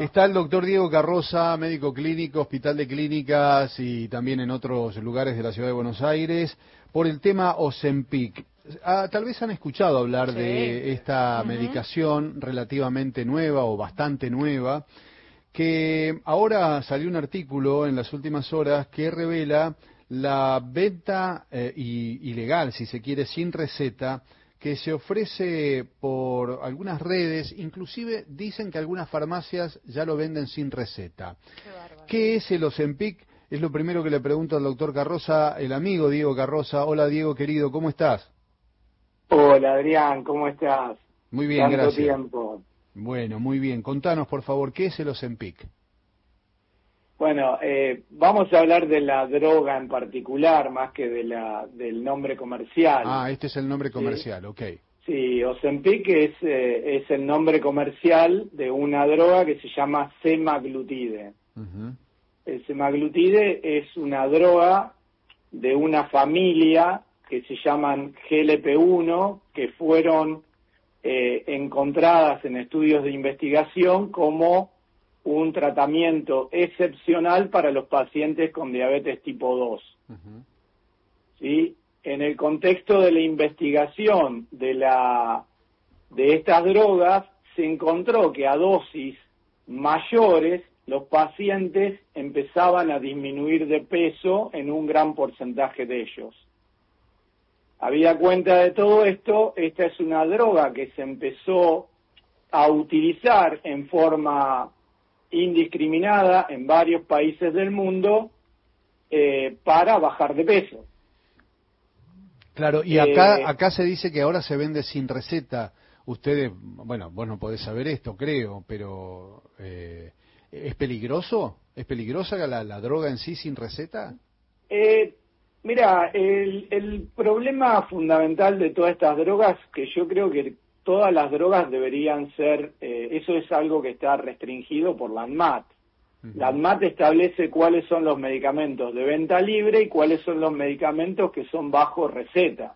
Está el doctor Diego Carroza, médico clínico, Hospital de Clínicas y también en otros lugares de la Ciudad de Buenos Aires, por el tema Ozempic. Tal vez han escuchado hablar de esta medicación relativamente nueva o bastante nueva, que ahora salió un artículo en las últimas horas que revela la venta ilegal, si se quiere, sin receta, que se ofrece por algunas redes, inclusive dicen que algunas farmacias ya lo venden sin receta. ¿Qué es el Ozempic? Es lo primero que le pregunto al doctor Carroza, el amigo Diego Carroza. Hola Diego, querido, ¿cómo estás? Hola Adrián, ¿cómo estás? Muy bien, Tanto gracias. tiempo. Bueno, muy bien. Contanos, por favor, ¿qué es el Ozempic? Bueno, vamos a hablar de la droga en particular, más que del nombre comercial. Este es el nombre comercial, ok. Sí, Ozempic es el nombre comercial de una droga que se llama semaglutide. El semaglutide es una droga de una familia que se llaman GLP-1, que fueron encontradas en estudios de investigación como un tratamiento excepcional para los pacientes con diabetes tipo 2. ¿Sí? En el contexto de la investigación de estas drogas, se encontró que a dosis mayores los pacientes empezaban a disminuir de peso en un gran porcentaje de ellos. Habida cuenta de todo esto, esta es una droga que se empezó a utilizar en forma indiscriminada en varios países del mundo para bajar de peso. Claro, y acá se dice que ahora se vende sin receta. Ustedes, bueno, vos no podés saber esto, creo, pero ¿es peligroso? ¿Es peligrosa la droga en sí sin receta? Mira, el problema fundamental de todas estas drogas, que yo creo que todas las drogas deberían ser, eso es algo que está restringido por la ANMAT. La ANMAT establece cuáles son los medicamentos de venta libre y cuáles son los medicamentos que son bajo receta.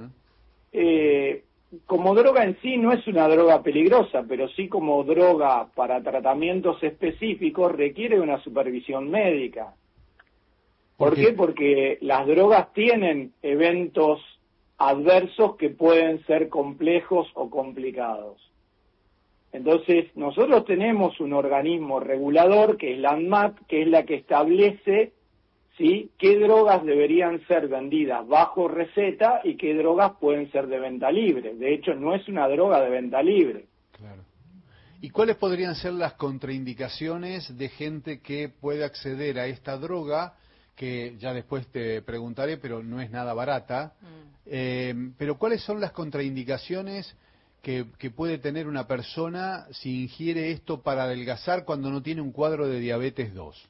Como droga en sí no es una droga peligrosa, pero sí como droga para tratamientos específicos requiere una supervisión médica. ¿Por qué? Porque las drogas tienen eventos adversos que pueden ser complejos o complicados. Entonces, nosotros tenemos un organismo regulador, que es la ANMAT, que es la que establece, ¿sí?, qué drogas deberían ser vendidas bajo receta y qué drogas pueden ser de venta libre. De hecho, no es una droga de venta libre. Claro. ¿Y cuáles podrían ser las contraindicaciones de gente que puede acceder a esta droga, que ya después te preguntaré, pero no es nada barata? Pero ¿cuáles son las contraindicaciones que puede tener una persona si ingiere esto para adelgazar cuando no tiene un cuadro de diabetes 2?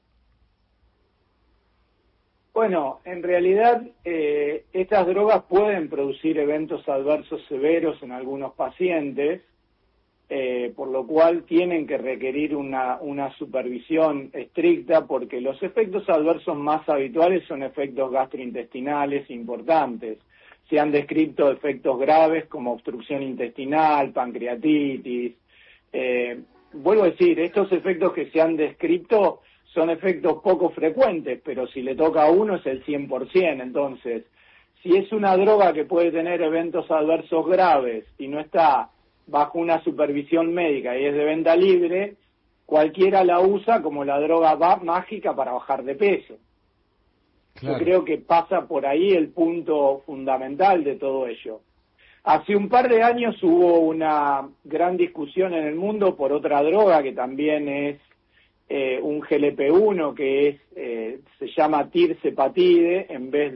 Bueno, en realidad estas drogas pueden producir eventos adversos severos en algunos pacientes, por lo cual tienen que requerir una supervisión estricta, porque los efectos adversos más habituales son efectos gastrointestinales importantes. Se han descrito efectos graves como obstrucción intestinal, pancreatitis. Vuelvo a decir, estos efectos que se han descrito son efectos poco frecuentes, pero si le toca a uno es el 100%. Entonces, si es una droga que puede tener eventos adversos graves y no está bajo una supervisión médica y es de venta libre, cualquiera la usa como la droga mágica para bajar de peso. Claro. Yo creo que pasa por ahí el punto fundamental de todo ello. Hace un par de años hubo una gran discusión en el mundo por otra droga que también es un GLP-1, que se llama tirzepatide en vez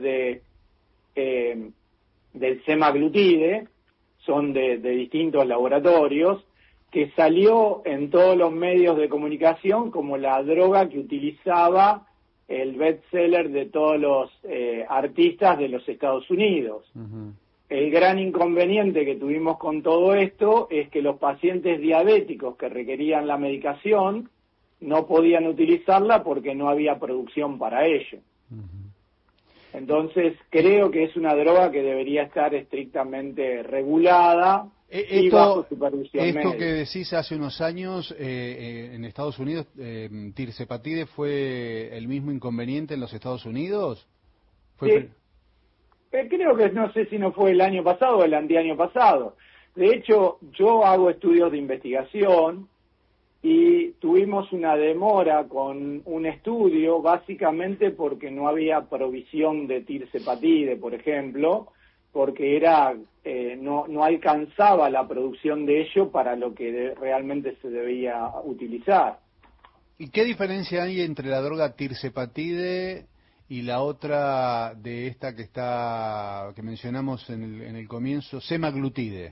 del semaglutide. Son de distintos laboratorios, que salió en todos los medios de comunicación como la droga que utilizaba el bestseller de todos los artistas de los Estados Unidos. El gran inconveniente que tuvimos con todo esto es que los pacientes diabéticos que requerían la medicación no podían utilizarla porque no había producción para ello. Entonces, creo que es una droga que debería estar estrictamente regulada y bajo supervisión Esto médica. que decís hace unos años, en Estados Unidos, tirsepatide fue el mismo inconveniente en los Estados Unidos. Sí. Creo que no sé si no fue el año pasado o el anteaño pasado. De hecho, yo hago estudios de investigación y tuvimos una demora con un estudio, básicamente porque no había provisión de tirsepatide, por ejemplo, porque no alcanzaba la producción de ello para lo que realmente se debía utilizar. ¿Y qué diferencia hay entre la droga tirsepatide y la otra de esta que mencionamos en el comienzo, semaglutide?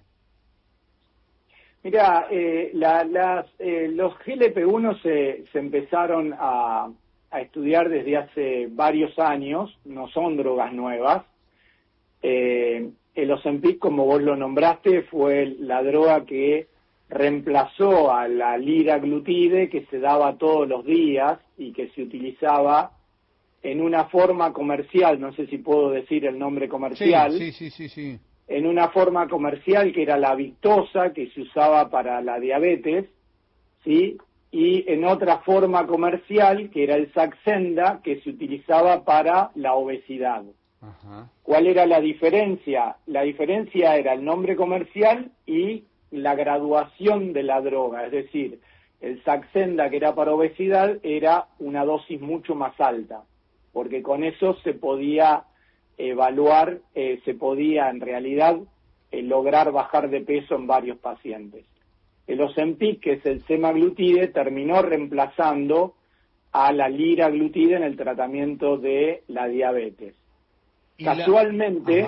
Mira, los GLP-1 se empezaron a estudiar desde hace varios años, no son drogas nuevas. El Ozempic, como vos lo nombraste, fue la droga que reemplazó a la liraglutide, que se daba todos los días y que se utilizaba en una forma comercial, no sé si puedo decir el nombre comercial. Sí. En una forma comercial que era la Victoza, que se usaba para la diabetes, ¿sí? Y en otra forma comercial, que era el Saxenda, que se utilizaba para la obesidad. Ajá. ¿Cuál era la diferencia? La diferencia era el nombre comercial y la graduación de la droga, es decir, el Saxenda, que era para obesidad, era una dosis mucho más alta, porque con eso se podía evaluar, se podía en realidad lograr bajar de peso en varios pacientes. El Ozempic, que es el semaglutide, terminó reemplazando a la liraglutide en el tratamiento de la diabetes. Casualmente,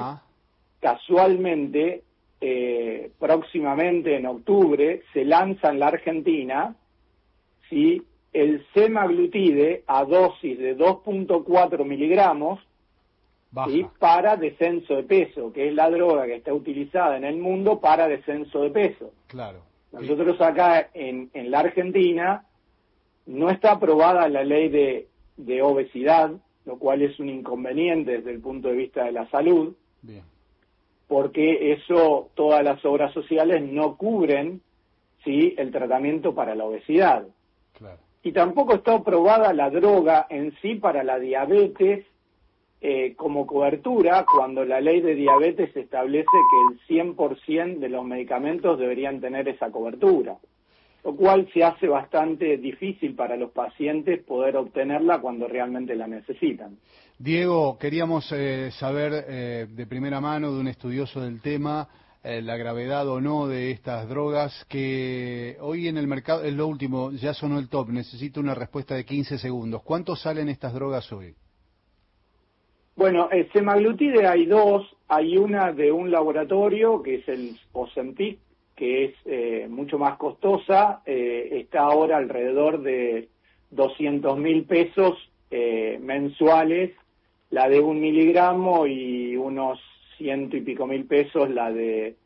próximamente en octubre se lanza en la Argentina, ¿sí?, el semaglutide a dosis de 2.4 miligramos, ¿sí?, para descenso de peso, que es la droga que está utilizada en el mundo para descenso de peso. Claro. Nosotros acá en la Argentina no está aprobada la ley de obesidad, lo cual es un inconveniente desde el punto de vista de la salud. Bien. Porque eso, todas las obras sociales no cubren, ¿sí?, el tratamiento para la obesidad. Claro. Y tampoco está aprobada la droga en sí para la diabetes como cobertura, cuando la ley de diabetes establece que el 100% de los medicamentos deberían tener esa cobertura, lo cual se hace bastante difícil para los pacientes poder obtenerla cuando realmente la necesitan. Diego, queríamos saber de primera mano de un estudioso del tema la gravedad o no de estas drogas que hoy en el mercado, es lo último, ya sonó el top, necesito una respuesta de 15 segundos. ¿Cuánto salen estas drogas hoy? Bueno, semaglutide hay dos, hay una de un laboratorio que es el Ozempic, que es mucho más costosa, está ahora alrededor de 200.000 pesos mensuales, la de 1 miligramo, y unos 100 y pico mil pesos la de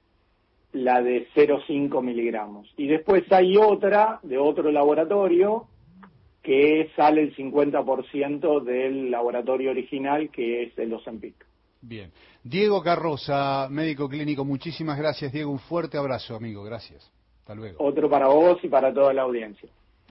0,5 miligramos. Y después hay otra de otro laboratorio que sale el 50% del laboratorio original, que es el Ozempic. Bien. Diego Carroza, médico clínico, muchísimas gracias, Diego. Un fuerte abrazo, amigo. Gracias. Hasta luego. Otro para vos y para toda la audiencia.